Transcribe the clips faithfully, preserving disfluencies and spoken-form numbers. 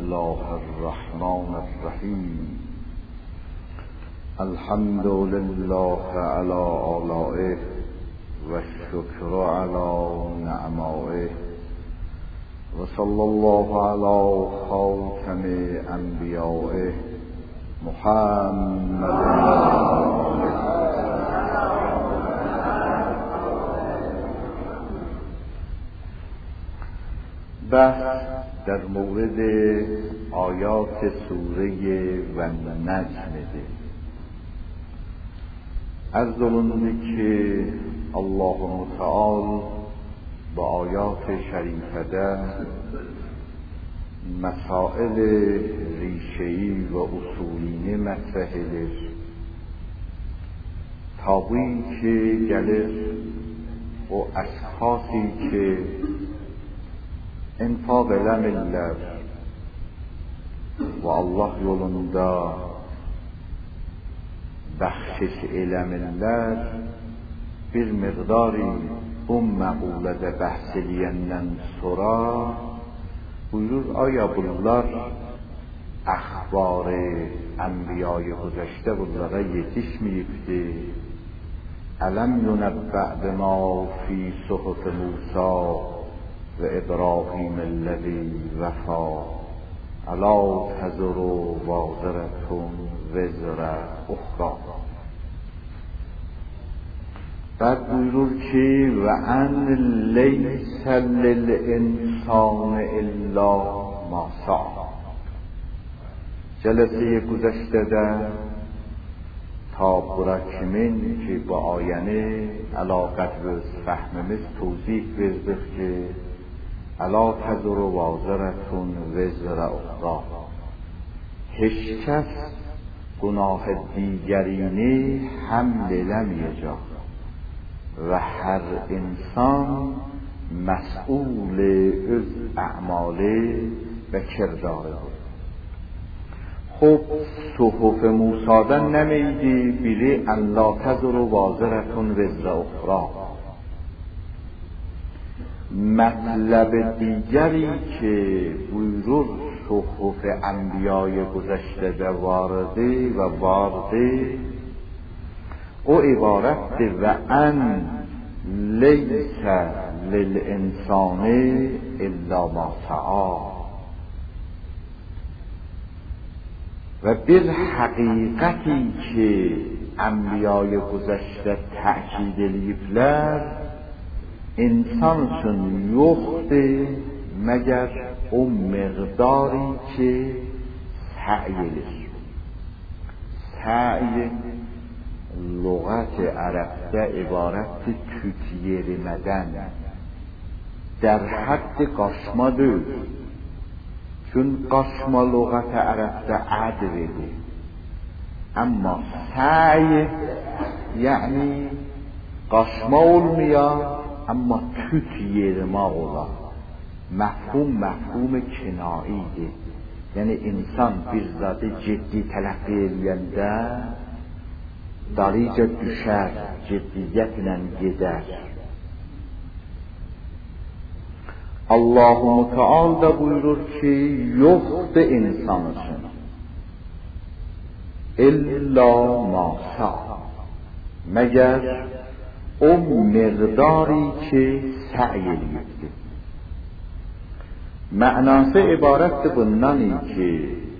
الله الرحمن الرحیم. الحمد لله على آلائه و الشکر على نعمائه و صلی الله علی خاتم انبیائه محمد. بحث در مورد آیات سوره و نجم ده. عرض ولنده که الله متعال با آیات شریفه مسائل ریشه‌ای و اصولینه مطرحه تابویی که گلر و اشخاصی که انفاق eləmirlər və Allah yolunda bəxşiş eləmirlər, bir miqdari bu məqulədə bəhs eləyəndən sonra buyurur, aya bunlar əxbar-ı ənbiya-i güzəştə bunlara yetişməyibdir. Ələm yunəbbə'd bima fi suhuf Musa و ابراهیم الذی وفا الا تزر وازرة وزر اخرى. بعد بuyurur ki و ان لیس للانسان الا ما سعی. جلسه گذشته تا برا kimin ki bu ayəni əlaqət və fəhmimiz توضیح verdik ki الا تزر وازرة وزر اخرى. هیچ کس گناه دیگرینی حمل نمی‌یجاد و هر انسان مسئول از اعمال و کرداره. خب صحف موسی نمیدی بیلی ان لا تزر وازرة وزر اخرى. مطلب دیگری که بuyurur صحف انبیای گذشته به وارده و وارده او عبارت و ان لیس للانسان الا ما سعی. و bir حقیقتی که انبیای گذشته تأکید eləyiblər انسان üçün yoxdur مگر o مقداری که سعی edir. سعی لغت عربdə ibarətdir küt yerimədən, در حد qaşma deyil. Çün qaşma lüğət ərəbdə ədvidir. Amma سعی yəni qaşma olmayan اما küt yerimaq olar. Məhfum məhfum kinaidir. Yəni insan bir zadı ciddi tələqqi eləyəndə darica düşər, ciddiyyətlə gedər. Allah-u Müteal da buyurur ki yoxdur insan üçün illa ma sa'a məgər o مقداری که سعی eləyibdir. Mənası ibarətdir bundan ki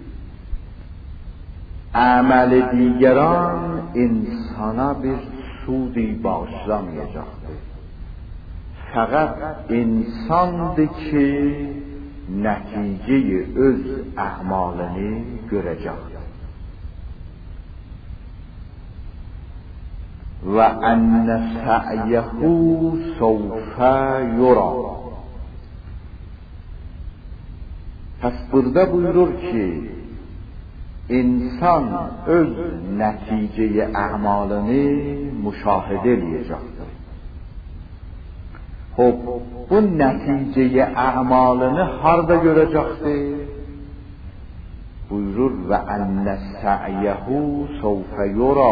əməl دیگران insana bir sudi bağışlamayacaqdır. Fəqət insandır ki nəticəyi öz əmalini görəcəkdir. و ان سعیه سوف یرا. پس burada buyurur ki insan öz nəticə əmalını müşahidə edəcəkdir. Xub bu nəticə əmalını harda görəcəkdir? Buyurur və enne sa'yehu سوف یرا.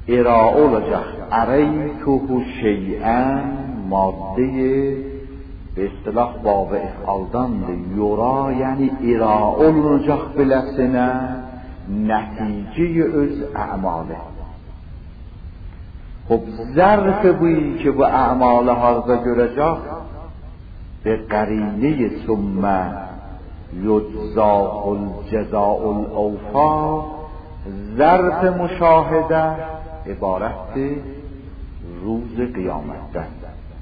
ارائه olacak. Areytuhu şey'en madde به اصطلاح bab if'aldan yura یعنی ira olunacaq biləsinə نتیجه öz اعماله. خب ظرف بویی که bu اعمال harda görəcək به قرینه ثم یجزاه الجزاء الاوفا، ظرف مشاهده عبارت روز قیامت ده.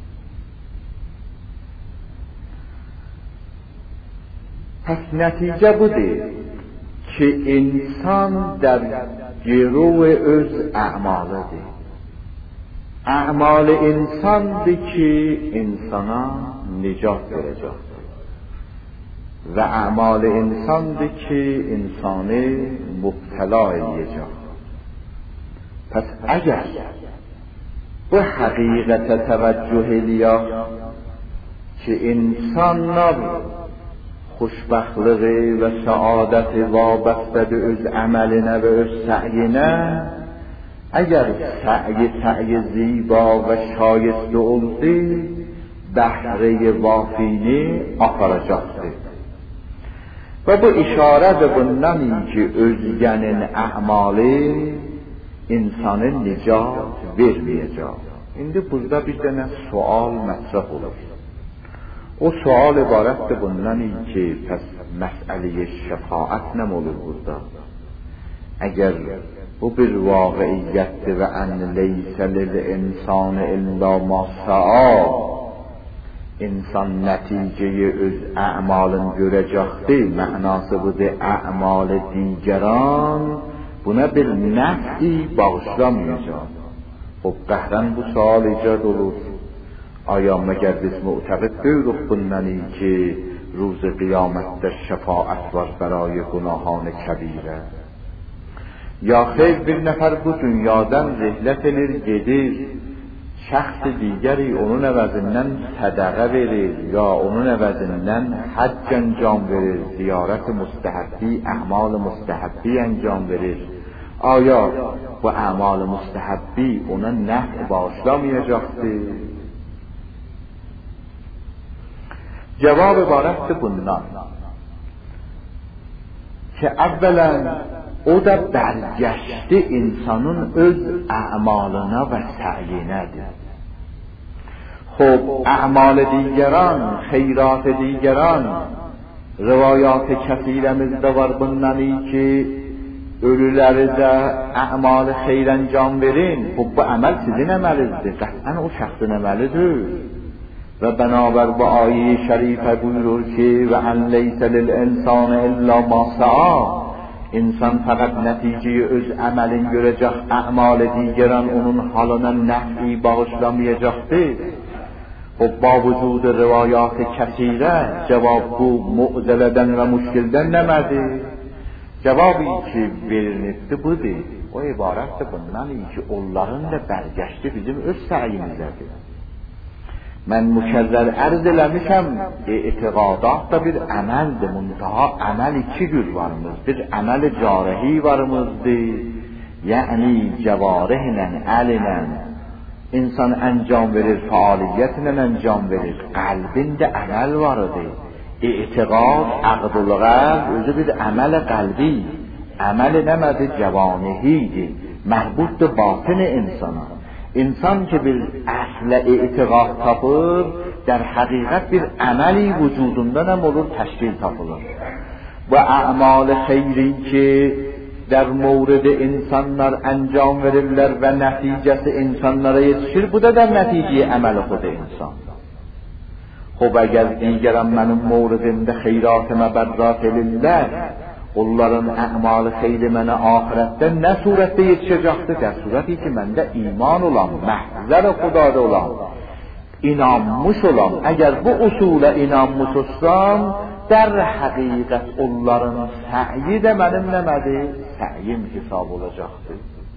پس نتیجه بوده که انسان در گرو öz اعماله ده. اعمال انسان ده که انسانا نجات verəcək و اعمال انسان ده که انسان مبتلا eləyəcək. پس اگر به حقیقت توجه لیا که انسانlar خوشبختlığı و سعادت وابسته به öz عملینه و öz سعینه، اگر سعی سعی زیبا و شایسته oldu بهره وافینی آفرacaqdır. و bu işarə de bundan ki özgənin əmalı insanın nicat verməyəcək. İndi burada bir dənə sual mətrəh olur. O sual ibarətdir bundan ki pəs məsələyə şəfaət nə olur burada? Əgər bu bir vaqiiyyətdir və ən leysə lil insan illa ma sa'a, insan nəticəyi öz əmalın görəcəkdir, mənası budur əmal digəran buna bir nəf'i bağışlamayacaq. خب قهرن bu sual ایجاد olur. آیا مگر biz معتقد deyirik bundan ki روز قیامتdə şəfaət var برای günahان کبیره؟ یا خیر bir nəfər bu dünyadan rəhlət edir, gedir, şəxs digəri onun əvəzindən sədaqə verir ya onun əvəzindən həcc انجام verir, ziyarət müstəhəbbi, əmal müstəhəbbi انجام verir. آیا bu əmal müstəhəbbi ona nəf bağışlamayacaqdır؟ cevab ibarətdir bundan ki əvvələn o da bərgəşdi insanın öz əmalına və səyinədir. خب اعمال دیگران، خیرات دیگران، روایات kəsirəmizdə var bundan ki ölüləri də əmal xeyr انجام verin. خب bu əməl sizin əməlinizdir, qətlən o şəxsin əməlidir. و بنابر bu آیه şərifə buyurur ki və ən leysə lil insan illa ma sa'a، insan faqat nəticəyi öz əməlin görəcək, əmal digəran onun halına nəfi bağışlamayacaqdır. خب با وجود روایات کثیره cevab bu mu'zələdən və müşkildən nəmədir؟ cevabı ki verilmişdi budur. O ibarətdir bundan ki onların da bərgəşdi bizim öz səyimizədir. Mən mükərrər ərz eləmişəm, etiqadat da bir əməldir. Muntaha əməl iki cür varımız. Bir əməl carihi varımızdır. Yəni cəvarihlə, əlinlə insan əncam verir, fəaliyyətlə əncam verir. Qəlbində əməl varıdır. etiqad عقد القلب özü bir əməl qəlbi. Əməl nəmədir? Cəvanihidir. Mərbud da batın insana. İnsan ki bir əslə etiqad tapır, در حقیقت bir əməli vücudunda nə olur? Təşkil tapılır. Və əmal xeyri ki در مورد insanlar انجام verirlər və nəticəsi insanlara yetişir, bu da در nəticə əməl خود insan. خب اگر دیگران mənim موردimdə xeyrat məbərrat lillah، onların əmal xeyri mənə ahirətdə nə surətdə yetişəcəkdir? در surəti ki məndə iman olan, məhzər xudadə olan, inanmış olan, əgər bu usulə inanmış olsam، در حقیقت onların səyi də mənim nəmədir? Səyim hesab olacaqdır.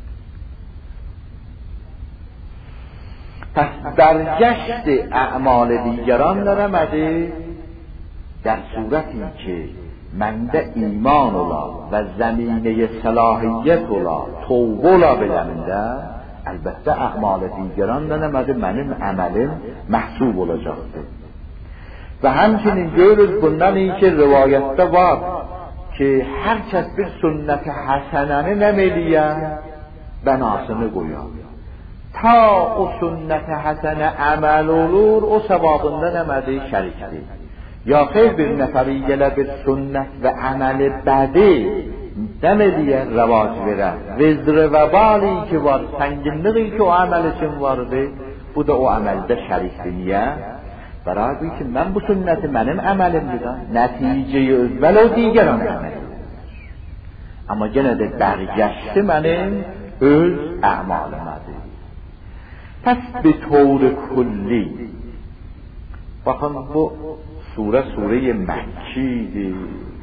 پس برگشت اعمال دیگران نرمده در صورتی که məndə iman ola və zəminəyə səlahiyyət ola, tövbə ola biləndə əlbəttə əmal digəran da nəmədir? Mənim əməlim məhsub olacaqdır. و همچنین جور بندن این که روایت var که هر kes bir sünnet-i haseneni nemeliye benasını koyar. Ta o sünnet-i hasene amel olur, o sevabında nemedi şerikdir. Ya xeyr bir nəfəri gələ bir sünnet və əməli bədi demediye revac verer. Vezr-i vebali ki var, sənginliği ki o əməl için vardı, bu da o əməldə şərikdir. Niyə? Bərabər ki, mən bu sünnəti mənim əməlimdir. Nəticəyi özbəl o digəran əməlimdir. Amma yenə də bərgəşdi mənim öz əmalımadır. Pəs bir tevr kulli. Baxın, bu sure sure Mekkidir.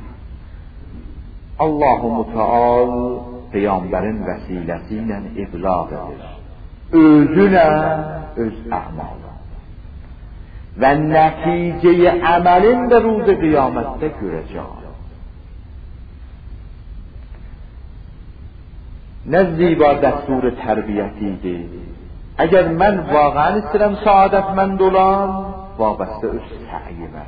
Allah-u Müteal Peygamberin vesilesiyle iblağ edir. Özüne öz əmalı. Ve neticeyi əməlin de ruzi kıyamette görəcək. Ne ziba dəstur-i tərbiyetidir. Eğer mən vaqan istirəm saadetmend olan, vابسته öz سعیمه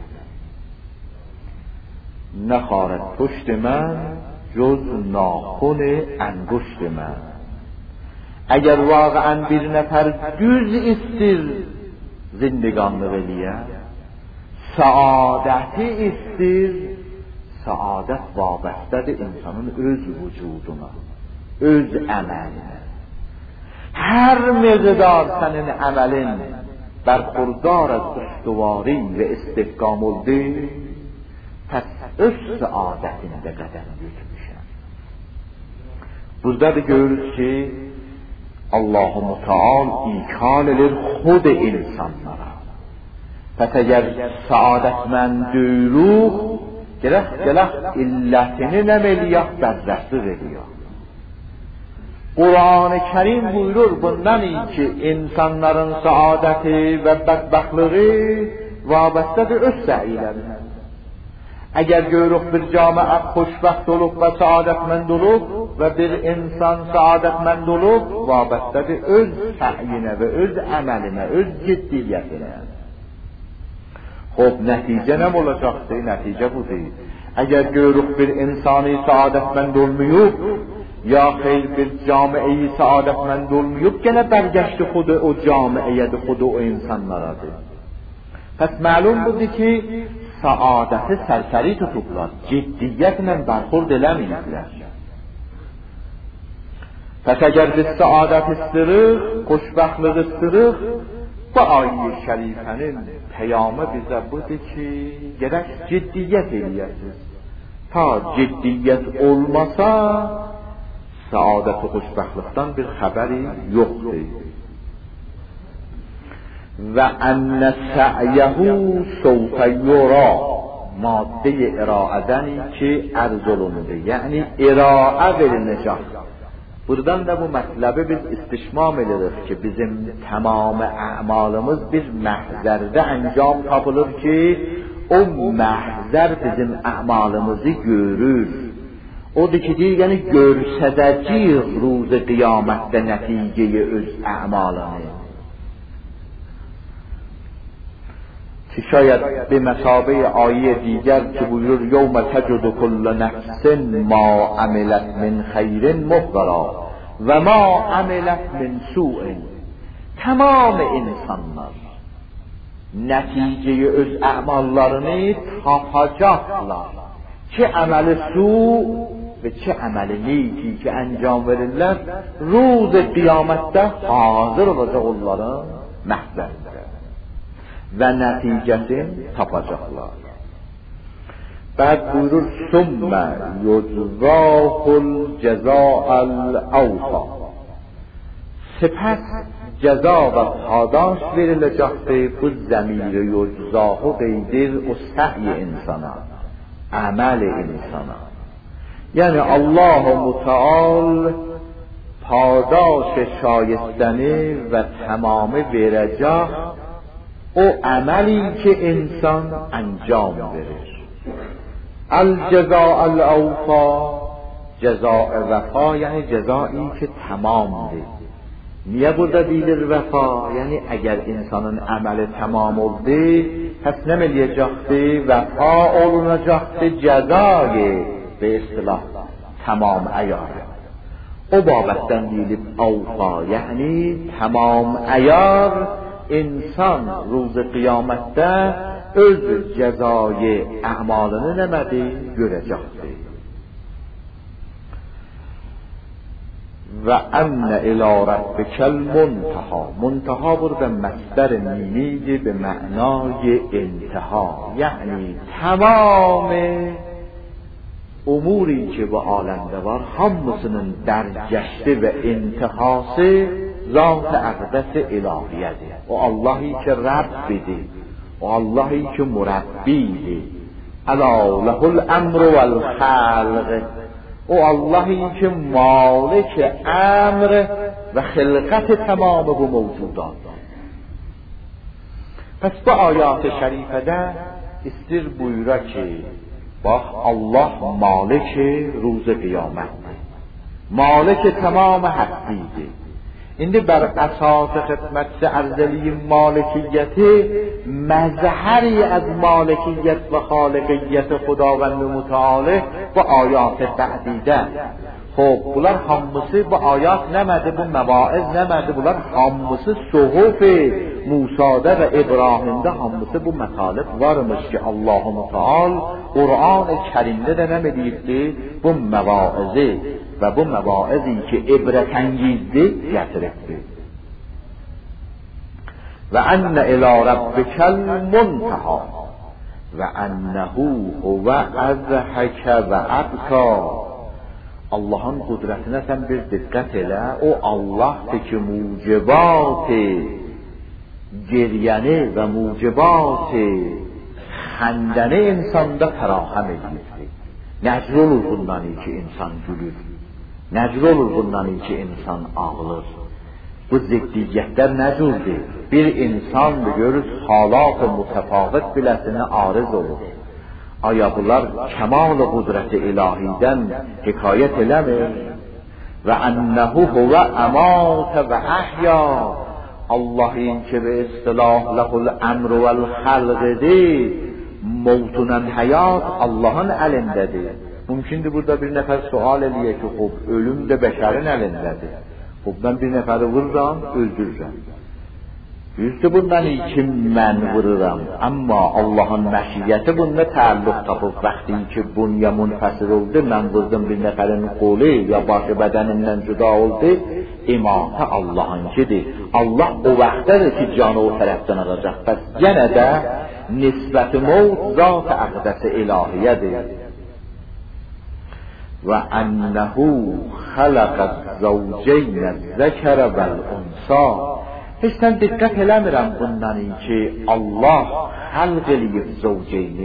نخواهد پشت من جز ناخن انگشت من. اگر واقعا bir نفر düz istir زندگانlığı eliye, saadeti istir, saadet vabestedir insanın öz vücuduna, öz əməlinə. Her miqdar senin əməlin برخوردار از استواری و استحکام oldu, pes öz saadetinde qədəm götürmüşəm. Burada da görürüz ki Allah-u Müteal ikal edir xud insanlara. Pes eğer saadetmend duyruq, gerek gerek illətini nəməliyək bəzzətli veriyor. Kur'an-ı Kerim buyurur bundan iyi ki insanların saadeti ve bedbahtlığı vabestedir öz səilerine. Eğer görürük bir camiə xoşbəxt olub ve saadetmend olub ve bir insan saadetmend olub, vabestedir öz səyinə ve öz əməlinə, öz ciddiyyətinə. Xob, nəticə nə olacaqdır? Nəticə budur. Eğer görürük bir insani saadetmend olmayıb, ya xeyr bir camiəyi saadetmend olmayıb, gene bergeçti xud o camiəyə, xud o insanlaradır. Pes məlum budur ki saadeti sərsəri tutublar, ciddiyyətlə bərxurd eləməyiblər. Pes eğer biz saadet istirik, xoşbəxtlik istirik, bu ayet-i şərifənin peyamı bizə budur ki gerek ciddiyyət eləyəsiz. Ta ciddiyyət olmasa saadet ve xoşbəxtlikdən bir xəbəri yoxdur. Və ənə sə'yəhu səvfə yura, madde iraədəni ki ərz olundu. Yəni iraə veriləcək. Buradan da bu mətləbi biz istişmam edirik ki bizim tamam əmalımız bir məhzərdə əncam tapılır ki o məhzər bizim əmalımızı görür. Odur ki deyir, yəni görsədəcəyik روز qiyamətdə nəticəyi öz əmalını. Ki şayət bir məsabə ayə digər ki buyurur یوم تجد كل نفس ما عملت من خیر محضرا و ما عملت من سوء. Tamam insanlar nəticəyi öz əmallarını tapacaqlar. Ki əməli su ve çi əməli neyki ki əncam verirlər, روز qiyamətdə hazır olacaq onların məhzərində ve nəticəsini tapacaqlar. Bəd buyurur ثم یجزاه الجزاء الاوفی. سپس ceza ve padaş verilecektir. Bu zemiri yeczahu qeydir o sə'y insana, əməl insana. Yani Allah-u Müteal padaş şayestəni ve tamamı verecek o əməli ki insan انجام verir. الجزاء الاوفا، جزاء وفا یعنی جزایی که تمامdır. niye burada deyilir vefa? Yani eğer insanın ameli tamam oldu, pes nemeyecekti, vefa olunacaktı, cezayı به اصطلاح تمام عیار. او بابتن دیلib اوفا یعنی تمام عیار insan روز qiyamətdə öz cəzayı əmalını nəmədi? Görəcəkdir. Və ənnə ilə rabbikəl muntaha. Muntaha burada məstər mimidir به معنای انتها. یعنی تمام اموری که به عالمده var hamısının درگشته و انتهاسی ذات اقدس الهیده. o Allah'ı ki Rabbidir, o Allah'ı ki مربیdir. الا له الامر والخلق. o Allah'ı ki مالک امر و خلقت تمام bu موجودات. پس bu ayat-ı şerifede istir buyura ki bak Allah مالک روز قیامت، مالک تمام هستیده. این بر اساس خدمت ارذلی مالکیتی مظهری از مالکیت و خالقیت خداوند متعال با آیات بعدیده. خب bunlar hamısı bu ayat nəmədi, bu məvaiz nəmədi, bunlar hamısı suhuf Musa'da ve İbrahim'de hamısı bu mətalib varmış ki Allah-u Teala Kur'an-ı Kerim'de de nəmədiyibdi bu məvaizi ve bu məvaizi ki ibrətəngizdi gətiribdi. Ve enne ila rabbikel muntaha ve ennehu huve azhake ve abka. Allah'ın kudretine sen bir dikkat ele. O Allah'tır ki mucibat-ı geriyeni ve mucibat-ı xəndəni insanda fərahem edirdi. Necr olur bundan ki insan gülür, necr olur bundan ki insan ağlar. Bu ziddiyyətlər necurdur? Bir insan görür halat-ı mütefavit biləsini arız olur. Aya bunlar kemal-ı qudret-i ilahiden hikayet eləmir? Ve ennehu huve emate ve ahya. Allah'ın ki be istilah lehul emru vel halqidir. Mevtunen hayat Allah'ın elindedir. Mümkündür burada bir nefer sual ediyor ki xub ölüm de beşerin elindedir. Xub ben bir neferi vururam, öldürürəm. Yüzde bundan kim mən vururam. Amma Allah'ın məşiyyəti bunda təalluq tapıb vaxtı ki bunya munfasir oldu, mən vurdum bir neferin qolu ya başı bədənindən cüda oldu. İmamı Allah'ınkidir. Allah o vaxtdadır ki canı o tərəfdən alacaq. Bəs yenə də nisbət-i mevt zat-ı əqdəs-i ilahiyyədir. Və ənəhu xələqəz zəvceynə zəkərə vəl-unsa. Heç sən diqqət eləmirəm bundan ki Allah xəlq eləyib zəvceyni.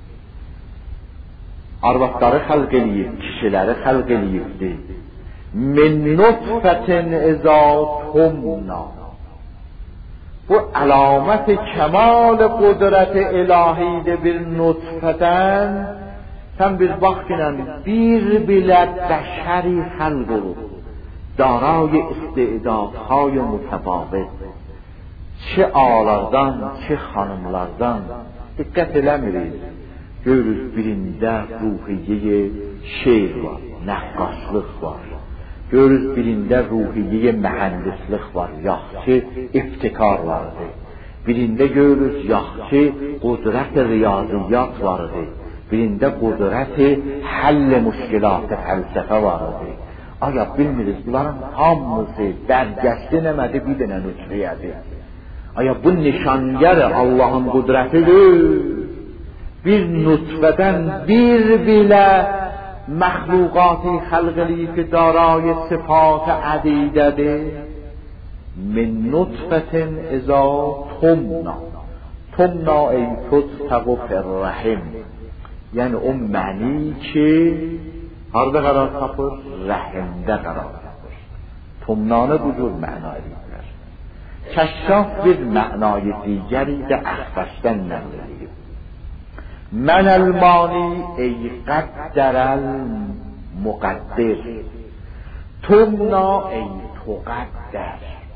Arvaqları xəlq eləyib, kişiləri xəlq eləyibdir. Min nutfətin izâ tumna. Bu alamet kemal kudret ilahidir bir nutfeden. Sen bir vaktinden bir bile beşeri halk olur. Darای استعدادهای متفاوت. چه ağalardan, çe hanımlardan dikkat eləmirik. Görürüz birində ruhiyye şeir var, nəqqaşlıq var. Görürüz birində ruhiyye mühendislik var, yaxşı iftikar vardır. Birində görürüz yaxşı qudret riyaziyat vardır. Birində qudret həll müşkilat-ı fəlsəfə vardır. Aya bilmiriz bunların hamısı dərgəşli nəmədi bir dənə nütriyədir. Aya bu nişangər Allah'ın qudretidir. Bir nutfeden bir bile مخلوقاتی خلقی که دارای صفات عدیده من نطفه اذا تمنا. تمنا ای تطفق فی الرحم. یعنی اون معنی که harda قرار tapır, rahimde قرار tapır. تمنانه بجور معنای دیگر. کشاف bir معنای دیگری de اخفشتن نمیدید. من المانی ای قدر المقدر. تمنا ای تقدر.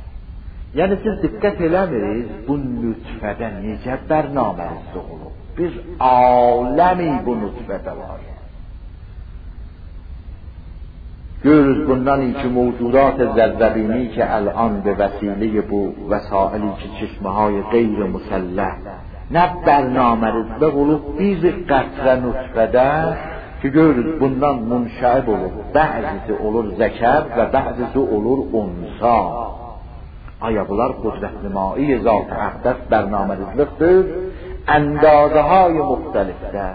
Yəni siz diqqət eləmirsiniz bu nutfədə necə bərnaməniz olub. Bir aləmi bu nutfədə var. Görürüz bundan iki موجودات ذره‌بینی که الان به وسیله bu وسایلی که چشمه‌های غیر مسلح nə bərnamərizdə olub bir qətrə nutfədə ki görürüz bundan münşəib olur. Bəzisi olur zəkər və bəzisi olur unsa. Aya bunlar qudrətnimai zat-ı əqdəs bərnamərizlikdir. اندازه های مختلفه.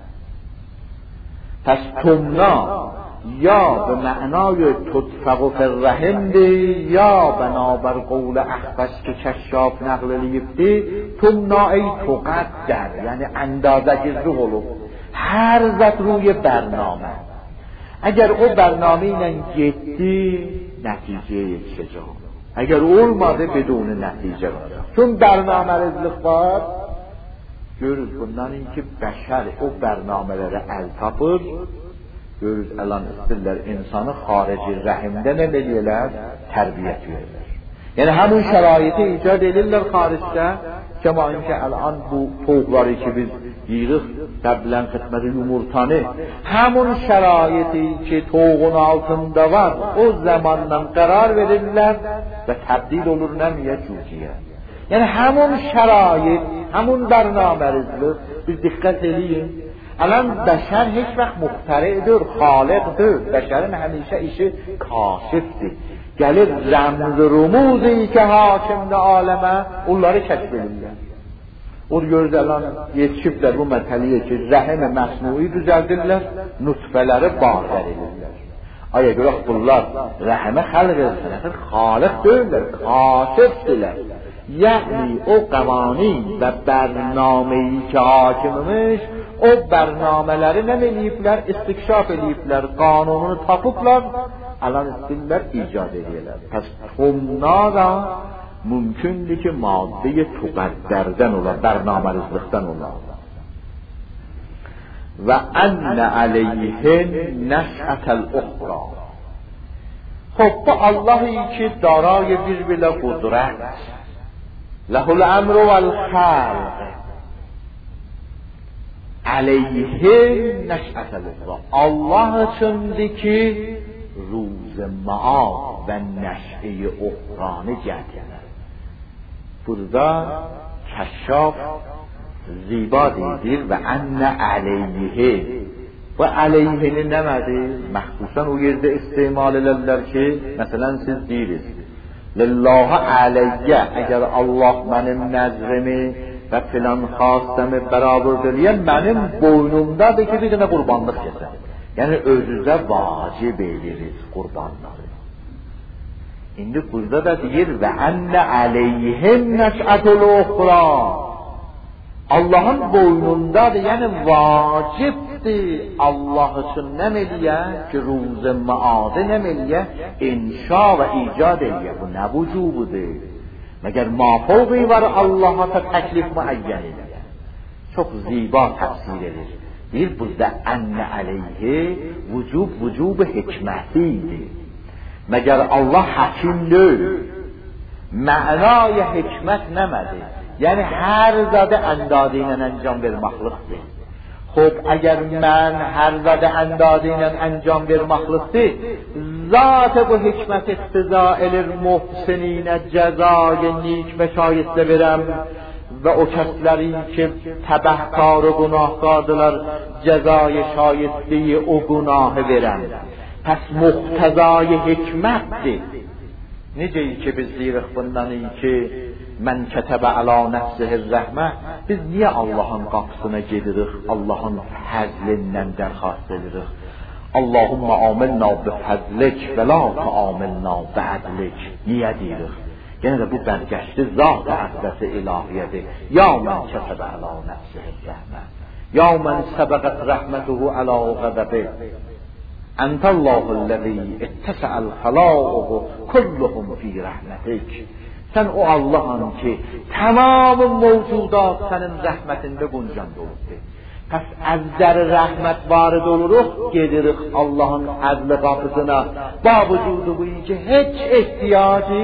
پس تمنا یا به معنای تطفق فی الرحم دی یا بنابر قول اخفش که کشاف نقل لیفتی تمنا ای تقدر یعنی اندازه گذر olub هر ذات روی برنامه. اگر او برنامه ilə getdi nəticəyə yetişəcək. اگر olmadı بدون nəticə olacaq. چون برنامه‌ریزlik var. Görürüz bundan ki bəşər o bərnamələrə əl tapır. Görürüz əlan istirlər insanı xarici rəhimdə nə eləyirlər? Tərbiyyət verirlər. Yəni həmin şəraiti icad edirlər xaricdə. Kəma ki الان bu toğları ki biz yığırıq qəblən xidməti yumurtanı. Həmin şəraiti ki toğun altında var o zamandan qərar verirlər və təbdil olur nəmiyə cüziyə. Yəni həmin şərait, həmin bərnamərizlik biz diqqət eləyin. الان بشر هیچ وقت مخترعdir, خالقdir. Bəşərin həmişə işi kaşifdir. Gəlir rəmz rumuzi ki hakimdə aləmə onları kəşf edirlər. O görürüz الان yetişiblər bu məsələyə ki rəhim məsnui düzəldirlər, nutfələri bağlar edirlər. Aya görə bunlar rəhimə xəlq edirlər, xaliq deyirlər, kaşifdirlər. یعنی او قوانین و برنامه‌ای که حاکمmiş o bərnamələri nə eləyiblər? İstikşaf eləyiblər, qanununu tapıblar, alan istillər icad edirlər. Pəs tomna da mümkündür ki madde-i tuqaddərdən ola, bərnamərizlikdən ola. Və ənə aleyhin nəşətəl uxra. خب bu Allah'ı ki دارای bir belə qudrət, lehul emru vel halq, aleyhi neş'atel ukhra. Allah içindir ki روز معاد ve neş'e-i ukhranı gətirir. Burada kəşşaf ziba deyir və ənə aleyhi. Bu aleyhini nəmədir? Məxsusən o yerdə istimal elərlər ki, məsələn siz deyirsiniz, lillahi aleyyə, əgər Allah mənim nəzrimi və filan xastəmi bərabər deyilən, mənim boynumdadır ki, bir dənə qurbanlıq yesin. Yəni özünüzə vacib edirik qurbanları. İndi burada da deyir və ənə aleyhim nəş'ətül uxra. Allah'ın boynundadır, yəni vacibdir Allah üçün nəməliyə ki, روز معاده nəməliyə inşa və icad eləyə. Bu nə vücubudur? Məgər mafavqi var Allah'a ta təklif müəyyən eləyə. Çox ziba təfsir edir. Bir burada ənə aleyhi vücub vücub hikmətidir. Məgər Allah həkimdir. Mənay hikmət nəmədir? یعنی هر زده اندازینن انجام verməklikdir. خب اگر من هر زده اندازینن انجام verməklikdir, ذات bu hikmət iqtiza elir muhsinine cezای نیک و şayistle verəm ve o kəsləri ki təbəhkar و günahkardırlar cezای şayistliyi o günahı verəm. Pəs muhtezای hikmətdir. Necəyi ki biz deyirik bundan ki mən kətəbə alə nəfsihir rəhmə, biz niyə Allahın qapısına gedirik, Allahın fəzlindən dərxast edirik? Allahumma amilna bi fəzlik və la təamilna bi ədlik. Niyə deyirik? Yəni də bu bərgəşli zat-ı əqdəsi ilahiyyədir. Ya mən kətəbə alə nəfsihir rəhmə, ya mən səbəqət rəhmətuhu alə qəzəbi. Əntəllahul-ləzi ittəsəəl xəlâuhu kulluhum fi rəhmətik. Sen o Allah'ın ki tamam mevcudat senin rahmetinde guncanda oldu. Pes əzzər rəhmət varid oluruq, gedirik Allah'ın əzli qapısına. Ba vücudu bu ki hiç ihtiyacı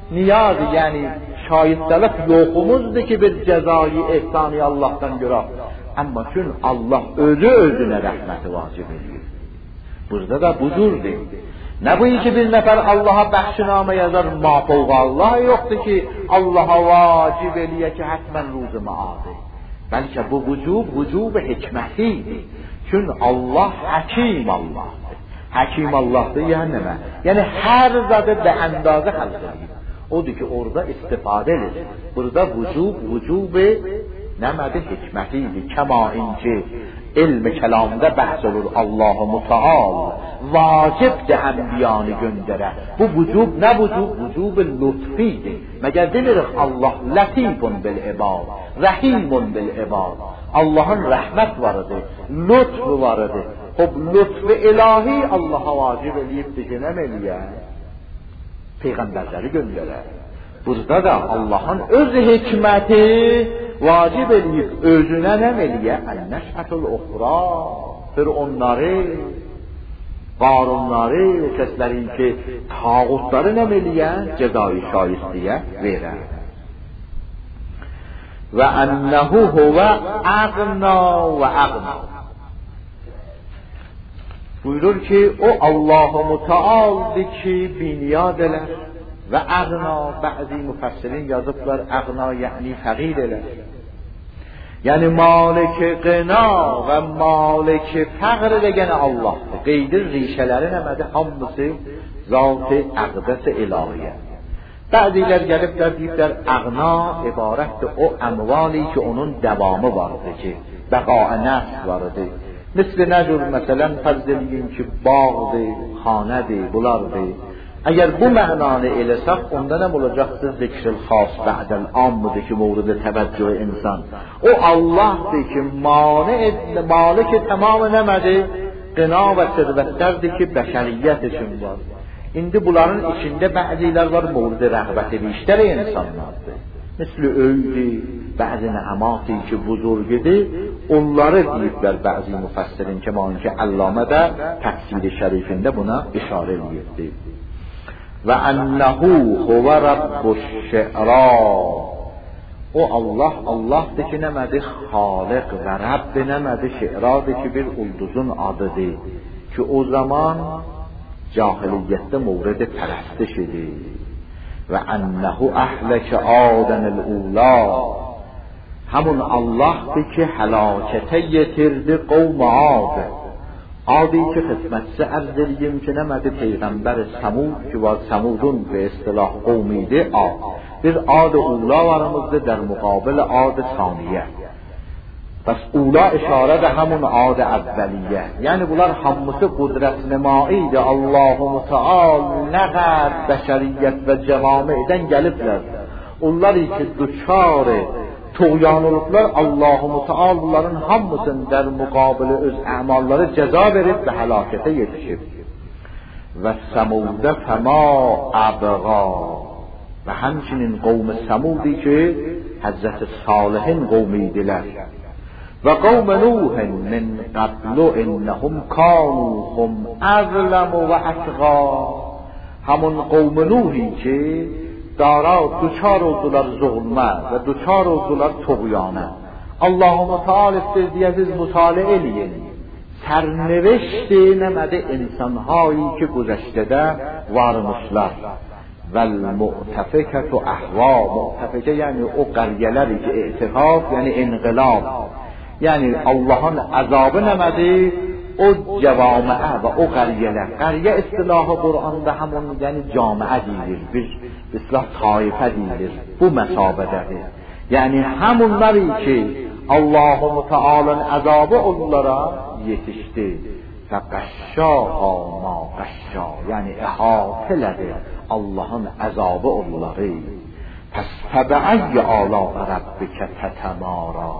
نیاز یعنی şahitlik yoxumuzdur ki bir cezayı ehsanı Allah'tan görə. Amma çün Allah özü özünə rəhməti vacib edir. Burada da buzurdur. Ne bu ki bir nefer Allah'a bəxşinamə yazar, mafovqa Allah yoktur ki Allah'a vacib eliyə ki hətmən ruzu maadı. Bəlkə bu vücub, vücub hikmetidir. Çün Allah həkim Allah'dır. Həkim Allah'dır yani nə? Yani her zadı be əndazı xalq edir. Odur ki orada istifade edilir. Burada vücub, vücub nəmədir? Hikmetidir. Kəma inki ilm-i kəlamda bəhs olur Allah-u Muteal vacibdir ənbiyanı göndərə. Bu vücub nə vücub? Vücub lütfidir. Məgər demirik Allah latifun bil ibad, rahimun bil ibad. Allah'ın rəhmət varıdır, lütf varıdır. Xub lütf ilahi Allah'a vacib eləyibdir ki nə eləyə? Peyğəmbərləri göndərər. Burada da Allah'ın öz hikməti vacib eləyib özünə nə eləyə? Ən-nəş'ətul uxra. Fironları, qarunları, o kəslərin ki tağutları nə eləyə? Cəzai şayistliyə verər. Və ənəhu huvə əğna və əğna. Buyurur ki o Allah-u Muteal'dir ki biniyad elər və əğna, bəzi müfəssirin yazıblar əğna yəni fəqir elər. Yəni malik-i qina və malik-i fəqr degən Allah'dır. Qeydir rişələri nəmədir? Hamısı zat-ı əqdəs-i ilahiyə. Bəzilər gəliblər deyiblər əğna ibarətdir o əmvali ki onun davamı vardır ki bəqa-ı nəfs vardır. Misli nəcür məsələn fərz edeyim ki bağdır, xanədir, bulardır. Əgər bu mənanı eləsək onda nə olacaqdır? Zikr-i xas bə'dəl amdır ki mورد təvəccüh insan. O Allah'dır ki malik tamam nəmədir? Qina və sirvətlərdir ki bəşəriyyət üçün var. İndi bunların içində bəzilər var mورد rəğbəti بیشتر insanlardır. Misli öydi, bəzi nəəmati ki buzurgidir, onları deyiblər bəzi müfəssirin ki manki Allamə də təfsir-i şərifində buna işarə edirdi. Və ənəhu huvə rabbuş-şi'ra. O Allah, Allah'dır ki nəmədir? Xaliq və Rəbb nəmədir? Şi'radır ki bir ulduzun adıdır. Ki o zaman cahiliyyətdə mورد pərəstiş edir. Və ənəhu əhləkə ədənil ula. Həmun Allah'dır ki həlakətə yetirdi qovm Ad. Adi ki xidmətçi ərz edeyim ki nəmədi? Peyğəmbər Səmud ki var, Səmudun və istilah qovmiydi Ad. Bir Ad ula varımızdır در مقابل Ad saniyə. Bəs ula işarə də həmun Ad əvvəliyyə. Yəni bunlar hamısı qudrət nemayidir. Allah-u Muteal nə qəd bəşəriyyət və cəvamidən gəliblər. Onlar ki duçarı tuğyan olublar, Allah-u Muteal bunların hamısını در مقابل öz əmalları cəza verib və həlakətə yetişib. Və Səmudə fəma əbğa. Və həmçinin qovm Səmudi ki Həzrət Salihin qovmidilər. Və qovm Nuhin min qablu innəhum kanuhum əzləmu və ətqa. Həmun qovm Nuhi ki dara duçar oldular zulmə və duçar oldular tuğyana. Allah-u Muteal istədiyiz mütale eləyin. Sərnevişdi nəmədi insanhایی ki güzəştədə varmışlar. Vəl mu'təfikətü əhva. Mu'təfikə yəni o qəryələri ki e'tikaf yəni inqilab. Yəni Allah'ın əzabı nəmədi? O cəvamiə və o qəryələr. Qəryə istilahı Qur'anda həmun yəni camiə deyilir. Bir islah taifə deyilir. Bu məsabədədir. Yəni həmunları ki Allah-u Muteal'ın əzabı onlara yetişdi. Və qəşşâhâ mâ qəşşâ. Yəni əhatələdir Allah'ın əzabı onları. Pəs təbəəyyə âlâ Rabbikə tətəmârâ.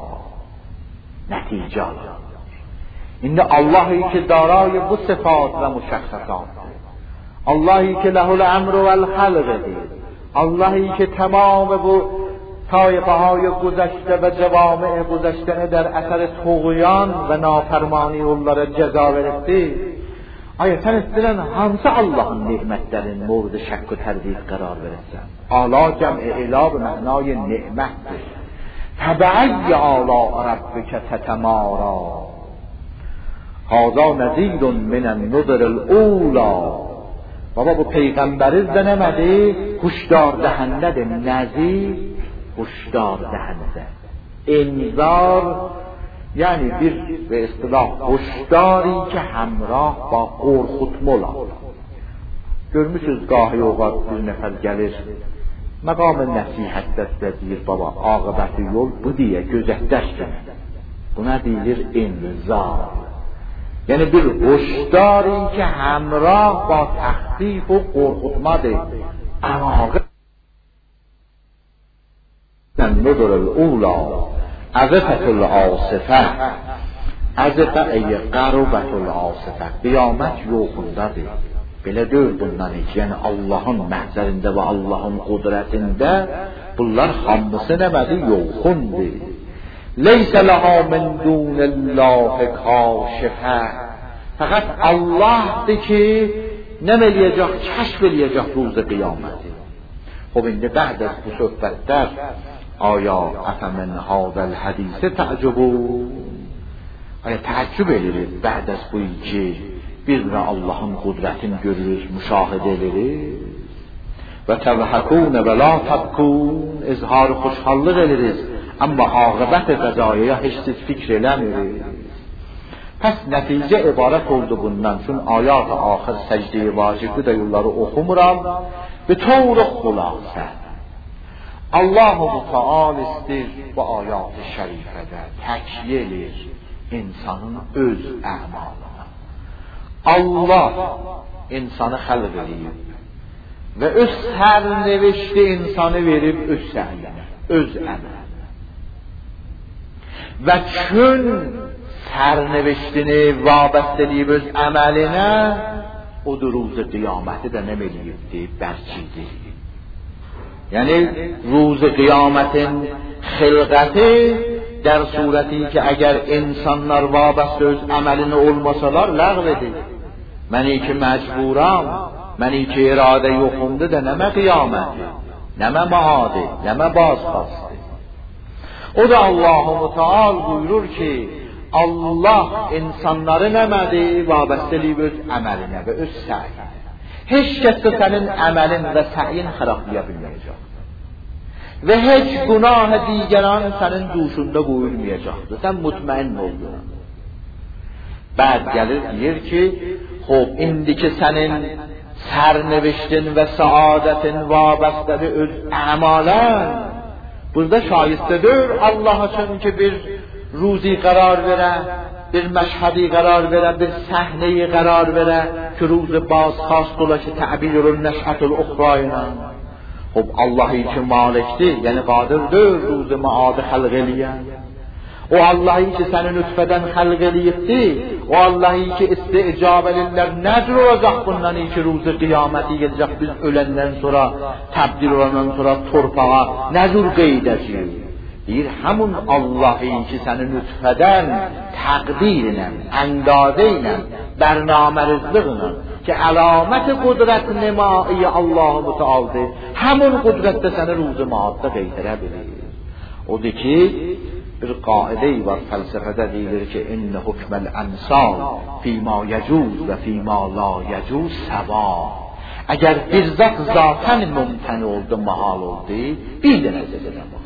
Nəticə alır. İndi Allah'ı ki darayı bu sıfat və müşəxsəsatdır. Allah'ı ki lehul əmru vəl xəlqidir. Allah'ı ki tamam bu tayfahay گذشته و جوامع گذشته در اثر طغیان و نافرمانی onlara ceza verdi. Aya sen istəyirsən hansı Allahın nemətlərin mورد şək və tərdid qərar verəsən? Ala cəm'i ilab mənay nemətdir. Təbəi ala rabbikə tətəmara. Haza nəzirun minən nudril ula. Baba bu peyğəmbəri izlənəmədi, huşdar dəhəndədir. Nəzir, huşdar dəhəndə. İnzar, yani bir به اصطلاح هشداری که همراه با qorxutma olar. Görmüşüz gahi oğaz bir nəfər gəlir, məqam-ı nəsihətdə deyir, baba, aqibəti yol bu deyə gözətdəşdir. Buna deyilir inzar. Yani bir hoşdari ki همراه با تخفیف و qorxutmadır. Əmaqı ندر الاولا عزفت العاصفه عزفه ای قربت العاصفه qiyamət yoxundadır. Belə deyil bundan heç. Yəni Allahın məhzərində və Allahın qudrətində bunlar hamısı nəmədi? Yoxundur. Leysə ləhə min dunəllâhi kâşifə. Fəqət Allahdır ki, nəm eləyəcək, kəşf eləyəcək ruz qiyaməti. خب indi بعد از bu söhbətlər آیا افمن هذا الحدیث تعجبون آیا تعجب edilir بعد از bu ki bir də Allahın qudrətini görürüz, müşahidə edirik və təvhəkun və la təbkun izhar xoşhallıq edirik amma aqibət qəzaya heç siz fikr eləmirik. Pəs nəticə ibarət oldu bundan çün ayat axır səcdə-i vacibdə də yolları oxumuram به طور خلاصه الله متعال istir bu ayat şərifədə təkyə edir insanın öz əmalına. Allah insanı xəlq edib və öz sərnevişti insanı verib öz səyinə, öz əməlinə. Və çün sərneviştini vabəst edib öz əməlinə o da روز قیامت də nə eləyibdi? Bərçidi. Yəni روز قیامتin xilqəti در صورتی که اگر انسانlar vabəst öz əməlini olmasalar ləğv edir. Məni ki məcburam, məni ki iradə yoxumdur da nəmə qiyaməti, nəmə maadi, nəmə bazxastı. O da Allah-u Müteal buyurur ki Allah insanları nəmədi? Vabəstəliyib öz əməlinə və öz səyinə. Heç kəs də sənin əməlin və səyin xəraqlaya bilməyəcək. Və heç günah digəran sənin duşunda qoyulmayacaqdır. Sən mutmain oldun. Bəd gəlir deyir ki, xob, indi ki sənin sərneviştin və saadətin vabəstədir öz əmalən. Burada şayistədir Allah üçün ki bir روزی قرار بره، bir مشهدی قرار بره، bir صحنه‌ای قرار بره که روز بازخواست باشه تعبیر النشأة الاخرى اینا. خب اللهی که مالکdir، یعنی قادرdir روز معاد خلق eliyə. O Allah'ı ki seni nütfeden xalq eləyibdi, o Allah'ı ki isticab elirlər, nədir olacaq bundan ki ruzu qiyameti gelecek biz ölenden sonra, təbdil olandan sonra torpağa, nədir qeydəcəyik? deyir همون Allah'ı ki seni nütfeden təqdirlə, əndazə ilə, bərnamərizliqlə ki əlamət qudrət nemai Allah-u Müteal'dir, همون qudrətdə səni ruzu maadda qeydirə bilir. Odur ki bir qaidə-i var fəlsəfədə deyilir ki inne hukməl əmsal fîmâ yəcûz və fîmâ la yəcûz səvâ. Əgər bir zat zatən mümtən oldu, mahal oldu, bir də nəzərdə mahal.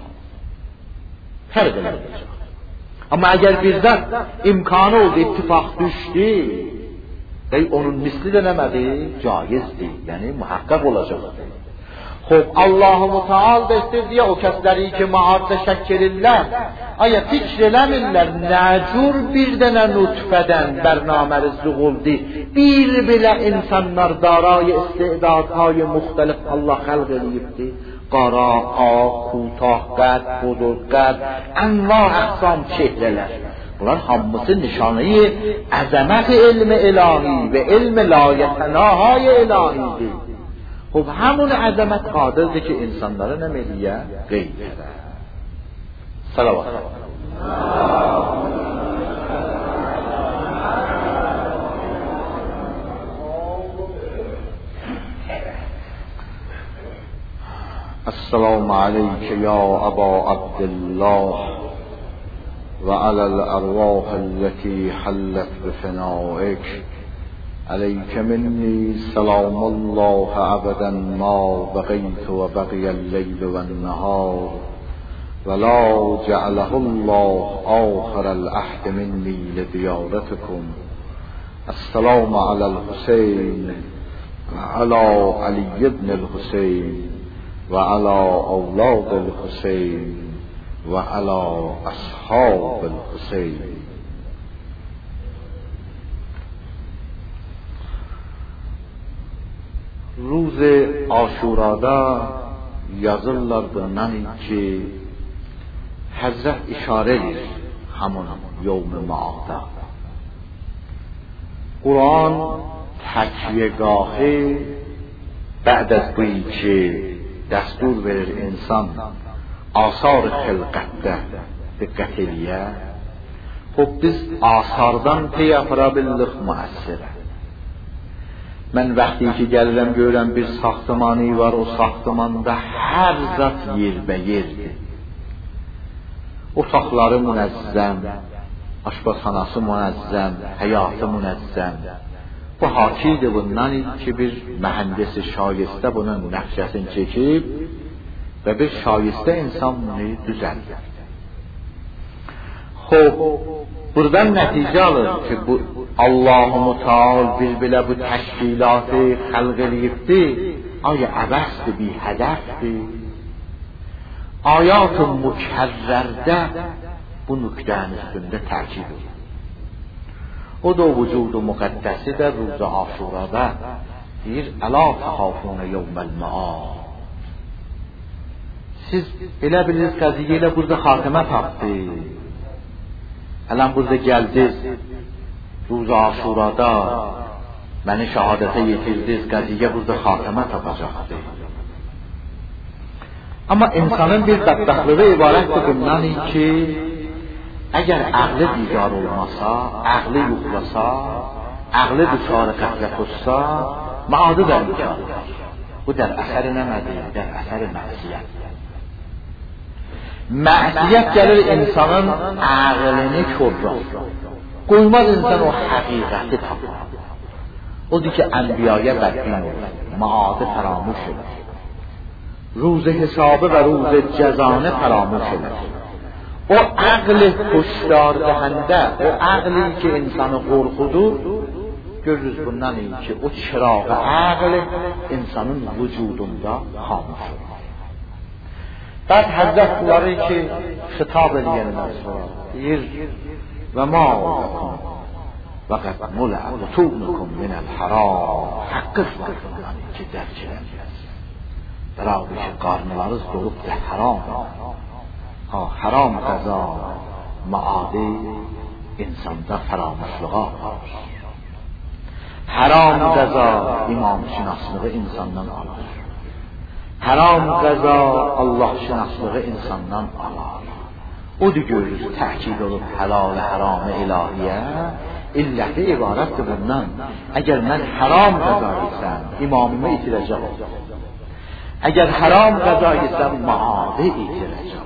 Fərq edəcək. Amma əgər bir zat imkanı oldu, ittifaq düşdü, dey onun misli də nəmədi? Caizdir, yəni muhaqqaq olacaqdır. Xob, Allah-u Müteal da istirdi ya o kəsləri ki maadda şəkk edirlər, aya fikr eləmirlər, nəcur bir dənə nutfədən bərnamərizlik oldu, bir belə insanlar daray istedadهای müxtəlif Allah xəlq eləyibdi, qara, ağ, kutah, qəd, buzurg, qəd, ənva əqsam çehrələr. Bunlar hamısı nişanəyi əzəmət ilmi ilahi və ilmi layətənahay ilahidir. خب همون عظمت قادرده که انسانlara nə eləyə? Qeyd edə. Salavat. السلام عليك يا أبا عبد الله وعلى الأرواح التي حلت بفنائك عليك مني سلام الله أبدا ما بقيت وبقي الليل والنهار ولا جعله الله آخر العهد مني لزيارتكم. السلام على الحسين وعلى علي بن الحسين وعلى أولاد الحسين وعلى أصحاب الحسين. روز عاشورادا yazırlardı ki Hazret işaredir همون یوم معادا. قرآن تکیهگاهی بعد از بویی که دستور verir insan آثار خلقتdə diqqət eləyə. Xub biz asardan pey apara bildik müəssirə. Mən vaxtı ki gəlirəm görürəm bir saxtamani var, o saxtamanda hər zat yerbəyerdir. Otaqları münəzzəm, aşpazxanası münəzzəm, həyatı münəzzəm. Bu hakidir bundan ki bir mühəndisi şayəstə bunun nəqşəsini çəkib və bir şayəstə insan bunu düzəldir. Xob, buradan nəticə alır ki bu Allah-u Müteal bir-bilə bu təşkilatı xəlq eləyibdir. Aya əbəsdir, bir hədəfdir. Ayat-ı mükərrərdə bu nüqtənin üstündə təkid olur. O da vücudu müqəddəsi də ruzu aşurada deyir, əla təxafunə yevməl məad. Siz elə bilirsiniz qəziyyə ilə burada xatimə tapdı. Ələn burada gəldiniz, ruzu aşurada məni şəhadətə yetirdiniz, qəziyyə burada xatimə tapacaqdı. Amma insanın bir bədbəxtlığı ibarətdir bundan ki, əgər əqli bigar olmasa, əqli yoxlasa, əqli düşarı qəflət olsa, maadı da imkan. Bu der əsəri nəmədir? Der əsəri məqsiyyət. Məqsiyyət gəlir insanın əqlini körrə. Qoymaz insan o həqiqəti tapar. Odur ki, ənbiyaya bədbin olur, maadı fəramuş olur. روز حسابه و روز جزانه فراموش شده. او عقل هشدار دهنده، او عقلی که انسان قرخدور görürüz bundan ki o çırağı عقل insanın vücudunda خاموش شده. بعد حضرت bunları ki خطاب edilyenler sonra deyir ve ma لكم وقد ملأ بطونكم من الحرام haqqız var bundan ki derçiler. برای قارنlarınız dolub da haram. Ha, haram qəza maadi insanda fəramuşluğa alır. Haram qəza imam şinaslığı insandan alır. Haram qəza Allah şinaslığı insandan alır. O da görürüz təkid olub halal haram ilahiyə. İlləti ibarətdir bundan. Əgər mən haram qəza isəm, imamımı itirəcəm. اگر حرام غذا یستم معاده ایترجم.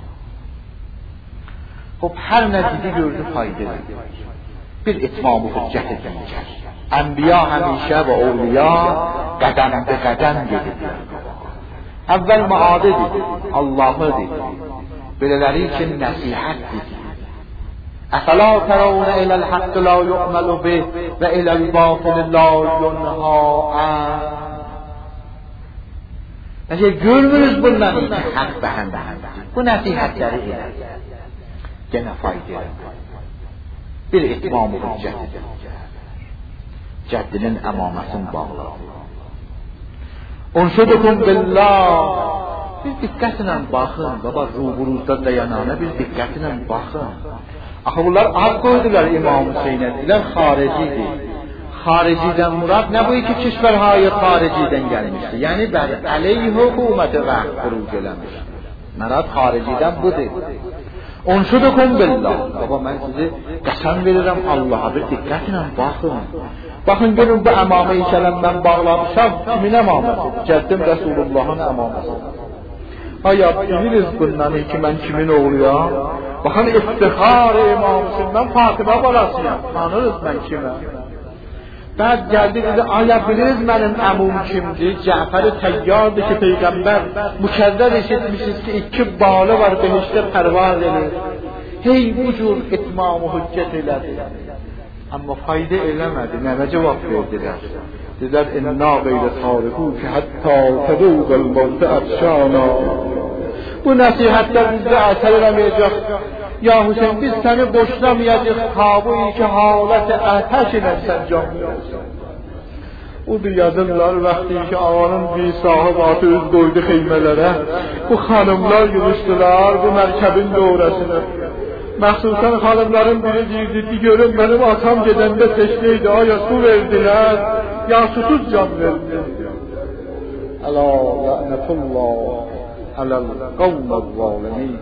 خب هر نتیجه gördü faydalı. Bir اتمام حجت دیگر. انبیا همیشه و اولیا قدم به قدم gediblər. اول معاده dedi, Allah'ı dedi. Belələri üçün nəsihət dedi. افلا ترون الى الحق لا يعمل به و الى الباطل لا ينهى عنه. Mesela görmürüz bundan ki hak beğendi. Bu nasihatleri ile gene faydalı. Bir itmam-ı hüccetidir. Ceddinin emanetini bağlar. Unşudukum billah. Bir diqqətlə baxın. Baba ruburuzda dayanana bir diqqətlə baxın. Axı bunlar ad koydular İmam Hüseyn'e. Diler haricidir. Hariciden murad ne bu iki kişiverhay hariciden gelmişti. Yani ben aleyh hükümete vahd kuruc eləmiş. Murad hariciden budur. Unşudukum billah. Baba ben sizi qasam verirəm Allah'a bir diqqətlə baxın. Baxın görün bu əmamə-i kələm mən bağlamışam. Kimin əmaməsi? Cəddim Resulullah'ın əmaməsi. آیا biliriz bundan ki ben kimin oğluyam? Bakın iftihar İmam Hüseyin, ben Fatıma balasıyam, tanırız ben kime. بعد geldi dedi, aya biliriz benim əmum kimdir? Cəfər-i Təyyardır ki, Peyğəmbər mükəddər eşitmişiz ki, iki balı var, behişdə pərvaz edir. Hey bu cür itmam-ı hüccət elədi. Amma fayda eləmədi, nəvə cavab verdilər. Dedilər, inna qeylə tarihû ki, həttâ tədûqəl mavtə ətşâna. Bu nəsihətlər bizdə əsər eləməyəcək. Ya Hüseyin, biz səni boşlamayacaq tabuyi ki, halət-i ətəş ilə sən canlıyasın. O bir yazırlar, vaxtı ki, ağanın bir sahib atı üz qoydu xeymələrə. Bu xanımlar yürüşdülər bu mərkəbin doğrasını. Məxsusən xanımların biri deyirdi, görün mənim atam gedəndə teşneydi, aya su verdilər, ya susuz can verdilər. Əla lənətullah aləl qavməl zalimin.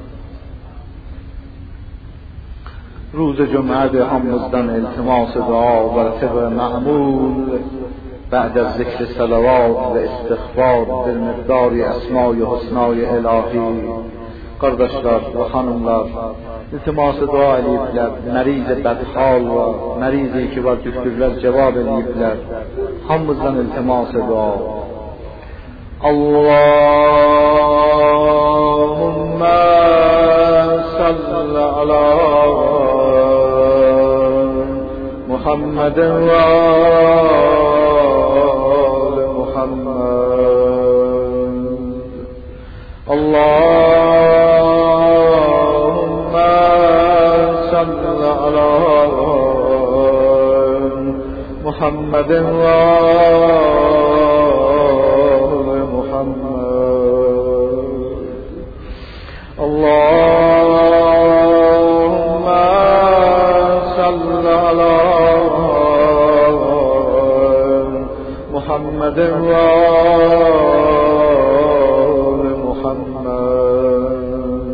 روز جمعه همزدن التماس دعا و رتب معمول بعد از ذکر صلوات و استغفار در مقدار اسمای حسنای الهی. Qardaşlar və xanımlar, iltimas dua ediblər, məriz bədhal və mərizi ki var düktürlər cavab ediblər. Hamımızdan iltimas dua. Allahümme salli ala Muhammeden ve âli Muhammed. Allahümme salli ala Muhammeden ve âli Muhammed. Allahümme salli ala محمد وآل محمد.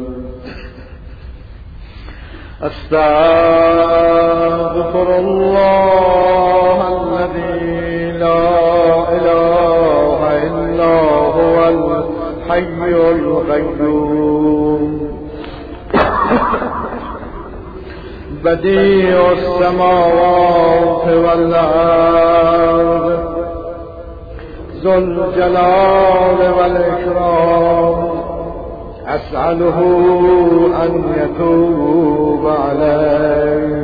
أستغفر الله الذي لا إله إلا هو الحي القيوم بديع السماوات والأرض ذو الجلال والإكرام أسأله أن يتوب علي.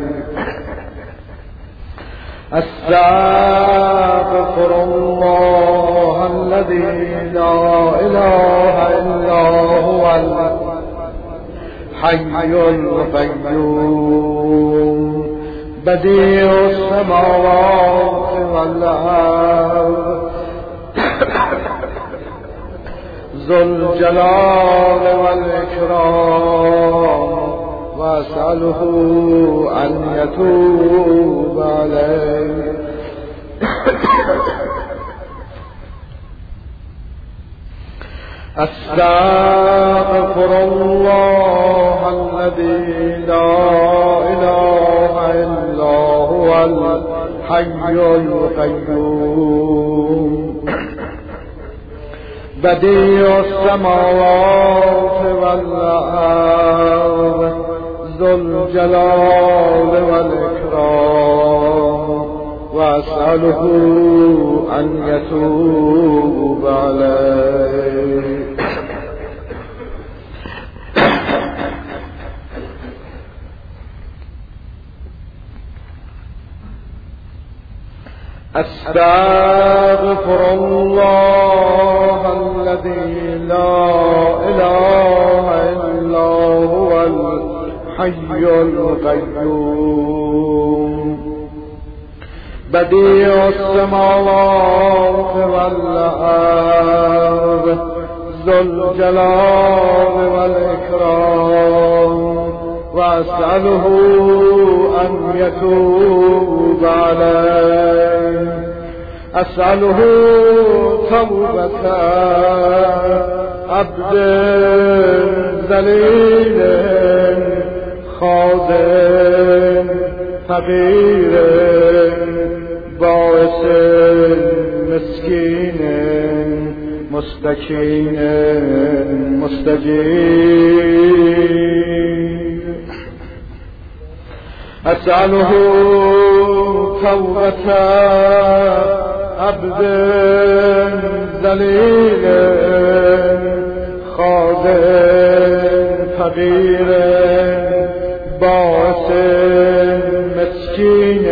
أستغفر الله الذي لا إله إلا هو الحي القيوم بديع السماوات والأرض ذو الجلال والإكرام وأسأله أن يتوب علي. أستغفر الله الذي لا إله إلا هو الحي القيوم بديع السماوات والأرض ذو الجلال والإكرام وأسأله أن يتوب علي. أستغفر الله الذي لا إله إلا هو الحي القيوم بديع السماوات والأرض ذو الجلال والإكرام وأسأله أن يتوب علي. أسأله توبة عبد ذليل خاضع فقير باعث مسكين مستكين مستجيب أسأله توبة عبد ذليل خاضع فقير باعث مسكين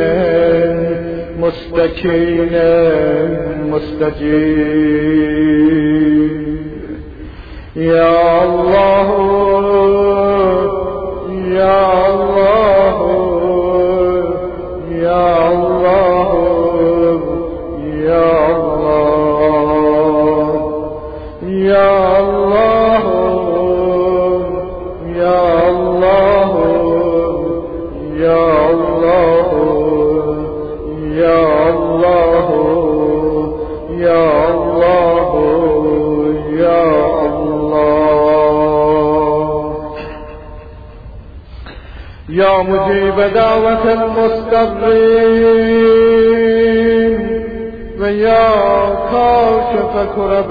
مستكين مستجيب يا الله يا الله يا الله يا الله يا الله يا الله يا الله يا الله يا الله يا الله يا مجيب دعوة المضطرين ويا كاشف كرب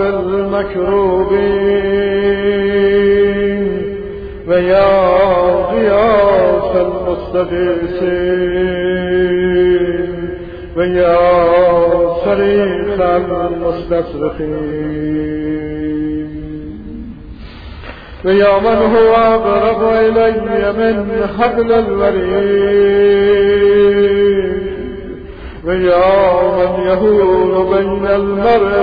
المكروبين ويا غياث المستغيثين ويا صريخ المستصرخين ويا من هو أقرب إلي من حبل الوريد ويا من يهون بين المرء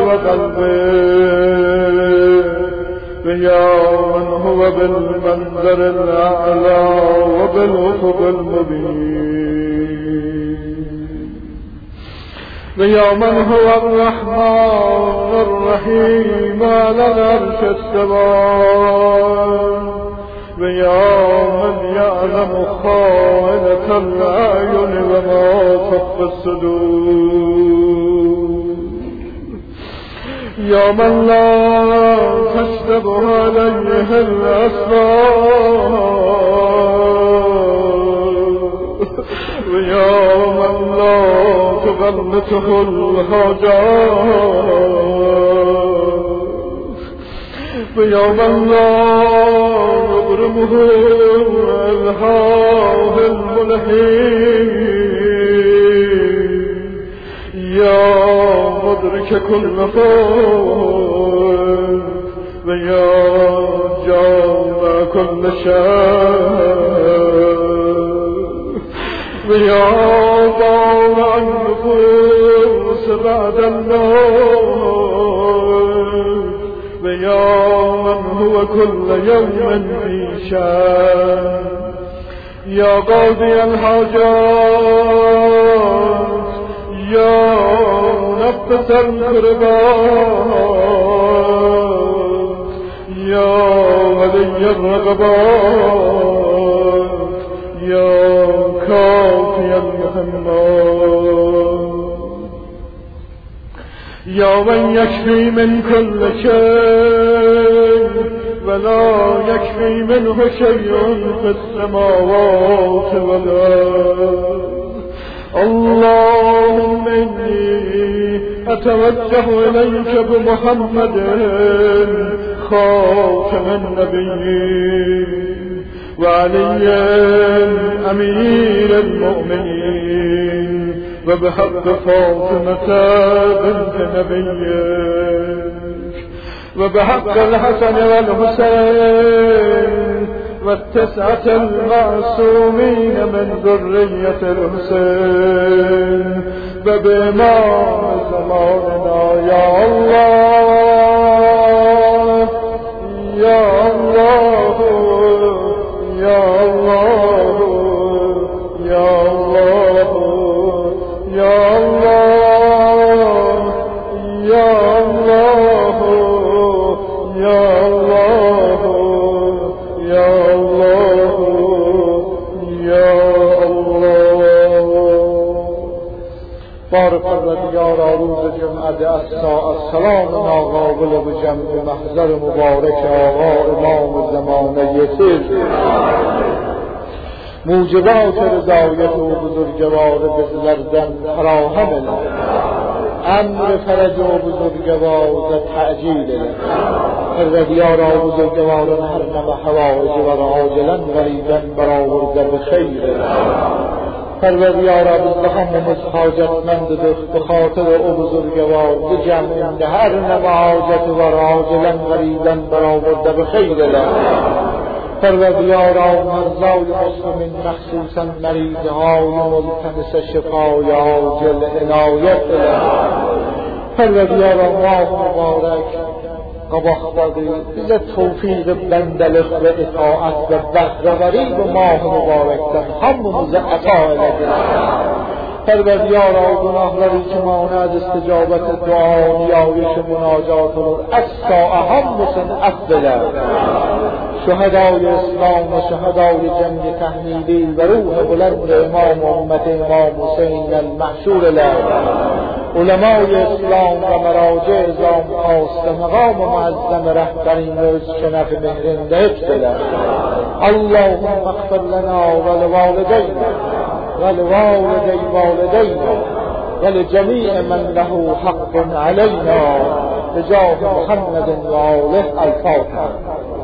وقلبه ويا من هو بالمنظر الأعلى وبالأفق المبين ويا من هو الرحمن الرحيم على العرش استوى ويا من يعلم خائنة الأعين وما تخفي الصدور يا من لا تشتبه عليه الأسرار ويا من لا تغلطه الحاجات ويا من لا يبرمه الهاه الملحين يا مدرك كل فوق ويا جامع كل شيء ويا ضامع النفوس بعد الموت ويا من هو كل يوم في شان يا قاضي الحاجات يا نفس الكربات يا ولي الرغبات يا كافي المهمات يا من يكفي من كل شيء ولا يكفي منه شيء في السماوات والأرض اللهم إني أتوجه إليك بمحمد خاتم النبيين وعلي أمير المؤمنين وبحق فاطمة بنت نبيك وبحق الحسن والحسين والتسعة المعصومين من ذرية الحسين وبإمام زماننا يا الله يا الله يا الله يا الله يا الله يا الله يا الله يا الله يا الله بارك الله دیار روز جمعه السلام ناقابل به جمع محضر مبارک آقا امام زمانه یسیر موجبات رضایت و بزرگوار بزرگن فراهم امر فرج و بزرگوار و تعجیل له پروردگارا بزرگواران هر نوع حوائج و عاجلا غریبا برآورده به خیر له پروردگارا بزدهم حاجتمند دخت به خاطر او بزرگوار بجمع هر نوع حاجت و عاجلا غریبا برآورده به خیر له پروردگارا مرضای مسلمین مخصوصا مریضهای ملتمس شفای عاجل عنایت له پروردگارا ماه مبارک قباخ دادی به توفیق بندلخ و اطاعت و بهره‌وری به ماه مبارک در همون عطا لده پروردگارا گناهکاری که مانع استجابت دعا نیایش مناجات و از ساعه هم مسن افضله شهدای اسلام و شهدای جنگ تحمیلی و روح بلند امام امت امام حسین المحشور له علمای اسلام و مراجع ازام خواست مقام معظم رهبرین و شنف مهرنده ابتله اللهم اغفر لنا و لوالدینا و لوالدی والدینا و لجمیع من له حق علینا بجاه محمد و آله الفاتحه.